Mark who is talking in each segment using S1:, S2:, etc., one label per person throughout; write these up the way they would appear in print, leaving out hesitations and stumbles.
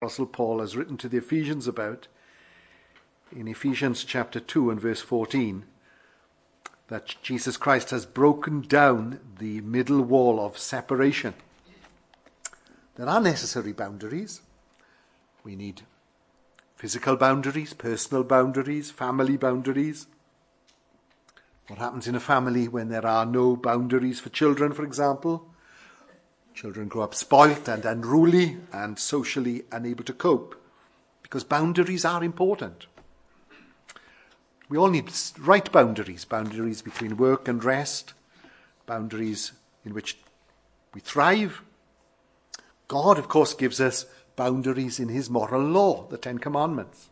S1: Apostle Paul has written to the Ephesians about, in Ephesians chapter 2 and verse 14, that Jesus Christ has broken down the middle wall of separation. There are necessary boundaries. We need physical boundaries, personal boundaries, family boundaries. What happens in a family when there are no boundaries for children, for example? Children grow up spoilt and unruly and socially unable to cope, because boundaries are important. We all need right boundaries, boundaries between work and rest, boundaries in which we thrive. God, of course, gives us boundaries in his moral law, the Ten Commandments.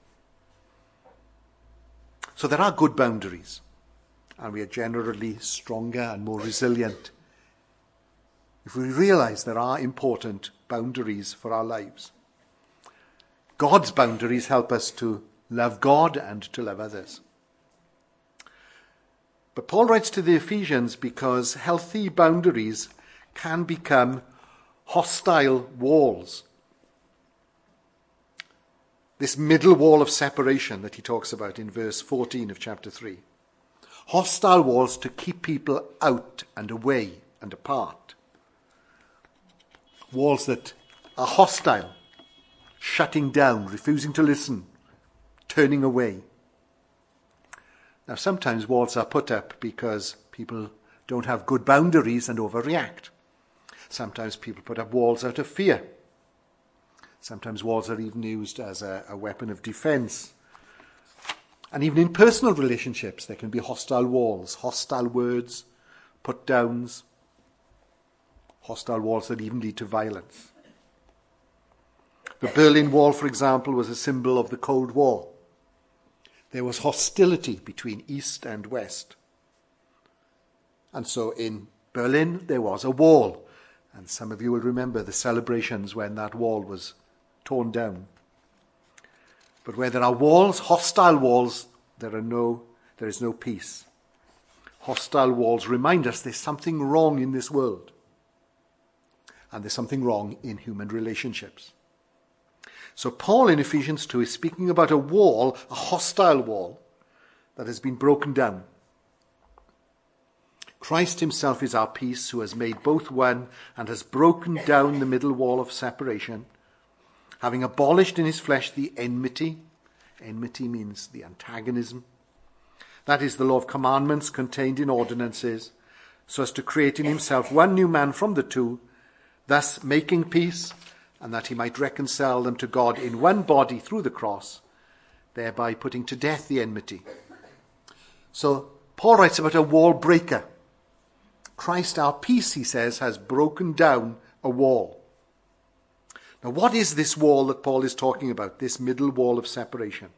S1: So there are good boundaries, and we are generally stronger and more resilient if we realize there are important boundaries for our lives. God's boundaries help us to love God and to love others. But Paul writes to the Ephesians because healthy boundaries can become hostile walls. This middle wall of separation that he talks about in verse 14 of chapter 3. Hostile walls to keep people out and away and apart. Walls that are hostile, shutting down, refusing to listen, turning away. Now, sometimes walls are put up because people don't have good boundaries and overreact. Sometimes people put up walls out of fear. Sometimes walls are even used as a weapon of defense. And even in personal relationships, there can be hostile walls, hostile words, put-downs, hostile walls that even lead to violence. The Berlin Wall, for example, was a symbol of the Cold War. There was hostility between East and West. And so in Berlin, there was a wall. And some of you will remember the celebrations when that wall was torn down. But where there are walls, hostile walls, there is no peace. Hostile walls remind us there's something wrong in this world. And there's something wrong in human relationships. So Paul in Ephesians 2 is speaking about a wall, a hostile wall, that has been broken down. Christ himself is our peace, who has made both one and has broken down the middle wall of separation, having abolished in his flesh the enmity. Enmity means the antagonism. That is the law of commandments contained in ordinances, so as to create in himself one new man from the two, thus making peace, and that he might reconcile them to God in one body through the cross, thereby putting to death the enmity. So Paul writes about a wall breaker. Christ, our peace, he says, has broken down a wall. Now, what is this wall that Paul is talking about, this middle wall of separation?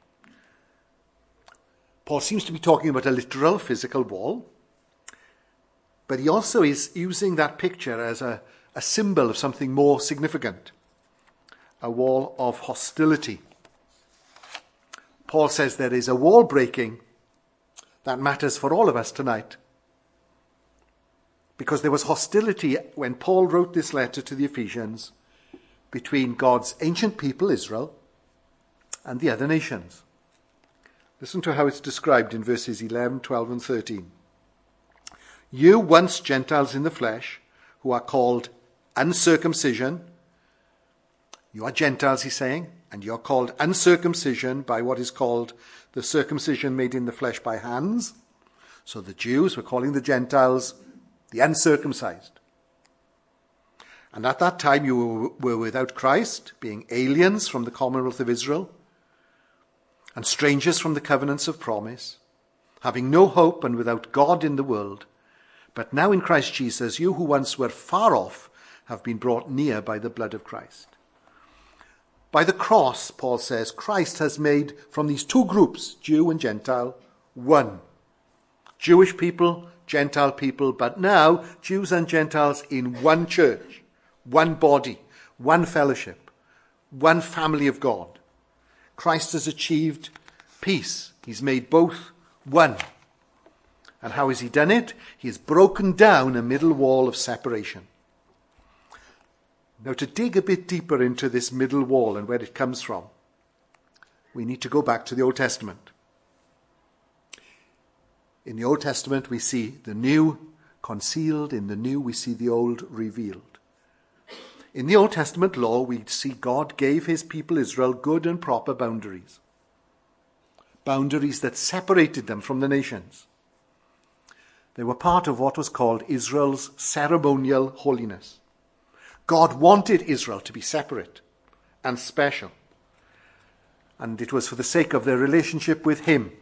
S1: Paul seems to be talking about a literal physical wall, but he also is using that picture as a symbol of something more significant, a wall of hostility. Paul says there is a wall breaking that matters for all of us tonight, because there was hostility when Paul wrote this letter to the Ephesians between God's ancient people, Israel, and the other nations. Listen to how it's described in verses 11, 12 and 13. You once Gentiles in the flesh, who are called uncircumcision. You are Gentiles, he's saying, and you're called uncircumcision by what is called the circumcision made in the flesh by hands. So the Jews were calling the Gentiles the uncircumcised. And at that time you were without Christ, being aliens from the commonwealth of Israel, and strangers from the covenants of promise, having no hope and without God in the world. But now in Christ Jesus, you who once were far off have been brought near by the blood of Christ. By the cross, Paul says, Christ has made from these two groups, Jew and Gentile, one. Jewish people, Gentile people, but now Jews and Gentiles in one church, one body, one fellowship, one family of God. Christ has achieved peace. He's made both one. And how has he done it? He has broken down a middle wall of separation. Now, to dig a bit deeper into this middle wall and where it comes from, we need to go back to the Old Testament. In the Old Testament, we see the new concealed. In the new, we see the old revealed. In the Old Testament law, we see God gave his people Israel good and proper boundaries. Boundaries that separated them from the nations. They were part of what was called Israel's ceremonial holiness. God wanted Israel to be separate and special. And it was for the sake of their relationship with him.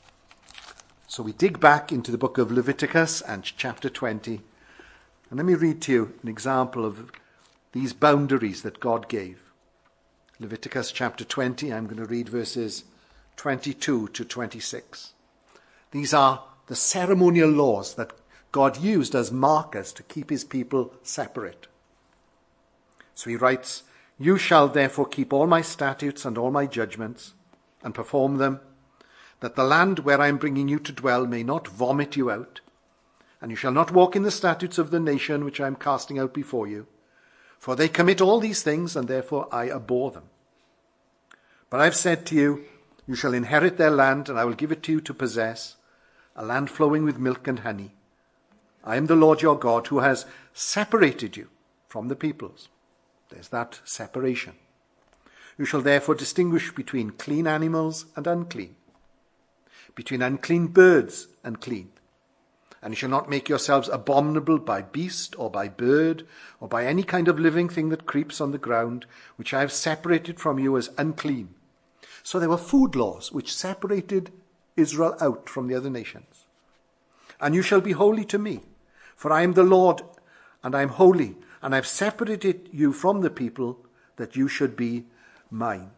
S1: So we dig back into the book of Leviticus and chapter 20. And let me read to you an example of these boundaries that God gave. Leviticus chapter 20, I'm going to read verses 22 to 26. These are the ceremonial laws that God used as markers to keep his people separate. So he writes, "You shall therefore keep all my statutes and all my judgments, and perform them, that the land where I am bringing you to dwell may not vomit you out. And you shall not walk in the statutes of the nation which I am casting out before you. For they commit all these things, and therefore I abhor them. But I have said to you, you shall inherit their land, and I will give it to you to possess, a land flowing with milk and honey. I am the Lord your God, who has separated you from the peoples." There's that separation. "You shall therefore distinguish between clean animals and unclean, between unclean birds and clean. And you shall not make yourselves abominable by beast or by bird or by any kind of living thing that creeps on the ground, which I have separated from you as unclean." So there were food laws which separated Israel out from the other nations. "And you shall be holy to me, for I am the Lord, and I am holy, and I have separated you from the people, that you should be mine."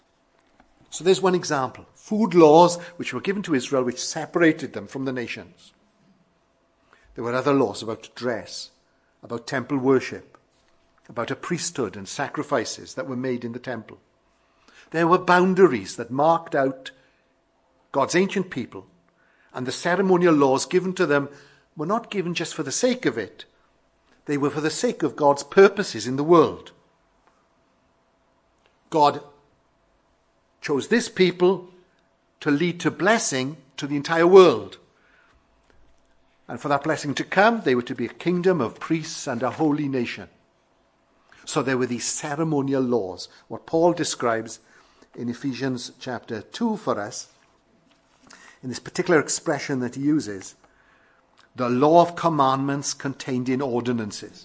S1: So there's one example. Food laws which were given to Israel which separated them from the nations. There were other laws about dress, about temple worship, about a priesthood and sacrifices that were made in the temple. There were boundaries that marked out God's ancient people, and the ceremonial laws given to them were not given just for the sake of it. They were for the sake of God's purposes in the world. God chose this people to lead to blessing to the entire world. And for that blessing to come, they were to be a kingdom of priests and a holy nation. So there were these ceremonial laws, what Paul describes in Ephesians chapter 2 for us, in this particular expression that he uses, the law of commandments contained in ordinances.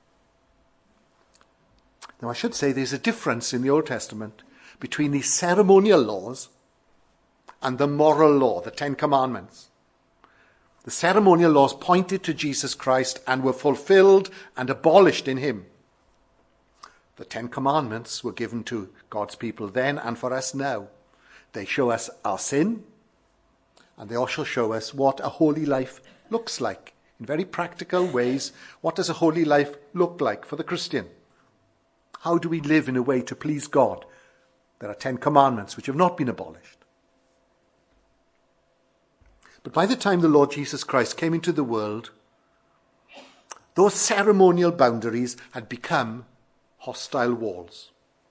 S1: Now I should say there's a difference in the Old Testament between the ceremonial laws and the moral law, the Ten Commandments. The ceremonial laws pointed to Jesus Christ and were fulfilled and abolished in him. The Ten Commandments were given to God's people then and for us now. They show us our sin, and they also show us what a holy life looks like. In very practical ways, what does a holy life look like for the Christian? How do we live in a way to please God? There are 10 commandments which have not been abolished. But by the time the Lord Jesus Christ came into the world, those ceremonial boundaries had become hostile walls.